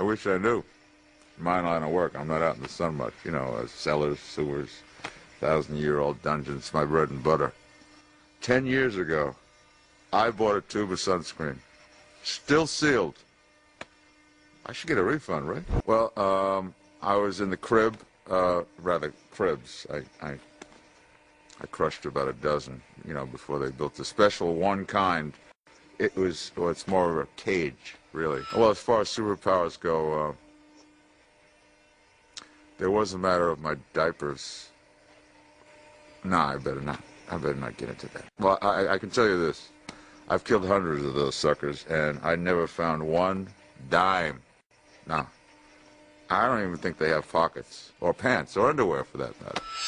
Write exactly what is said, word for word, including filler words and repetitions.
wish I knew. My line of work, I'm not out in the sun much. You know, uh, cellars, sewers, thousand-year-old dungeons, my bread and butter. Ten years ago, I bought a tube of sunscreen, still sealed. I should get a refund, right? Well, um, I was in the crib, uh, rather cribs. I, I, I crushed about a dozen, you know, before they built the special one kind. It was, well, it's more of a cage, really. Well, as far as superpowers go, uh, there was a matter of my diapers. Nah, I better not. I better not get into that. Well, I, I can tell you this. I've killed hundreds of those suckers, and I never found one dime. No. I don't even think they have pockets, or pants, or underwear for that matter.